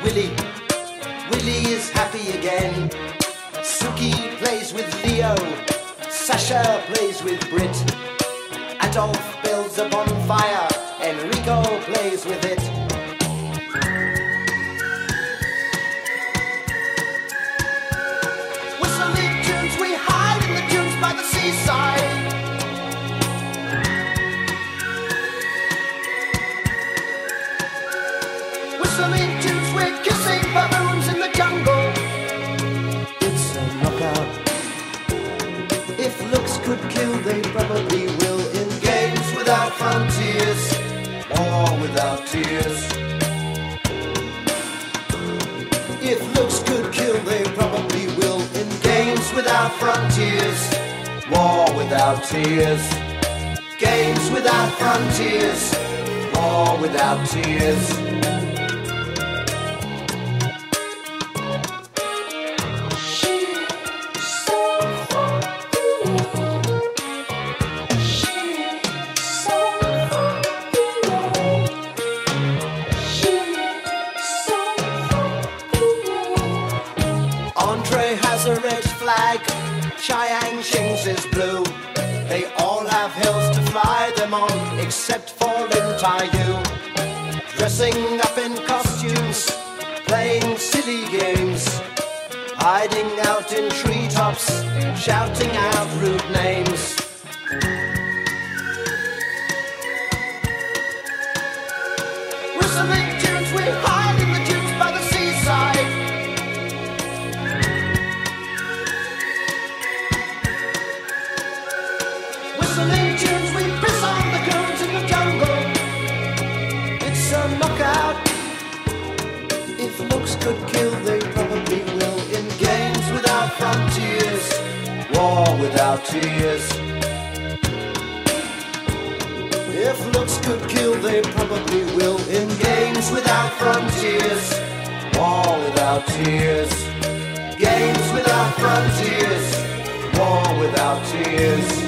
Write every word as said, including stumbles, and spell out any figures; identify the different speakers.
Speaker 1: Willy. Willy is happy again. Suki plays with Leo. Sasha plays with Brit. Adolf builds a bonfire. Enrico plays with it. Whistling tunes, we hide in the dunes by the seaside. Whistling tunes, we're kissing baboons in the jungle. It's a knockout. If looks could kill, they probably will. In games without frontiers, war without tears. If looks could kill, they probably will. In games without frontiers, war without tears. Games without frontiers, war without tears. Andre has a red flag, Chiang Shing's is blue. They all have hills to fly them on, except for Lin Taiyu. Dressing up in costumes, playing silly games, hiding out in treetops, shouting out rude names. Whistling tunes, we hide in the dunes by the seaside. Whistling tunes, we piss on the goons in the jungle. It's a knockout. If looks could kill, they probably will. In games without frontiers, war without tears. If looks could kill, they probably will. In games without frontiers, war without tears. Games without frontiers, war without tears.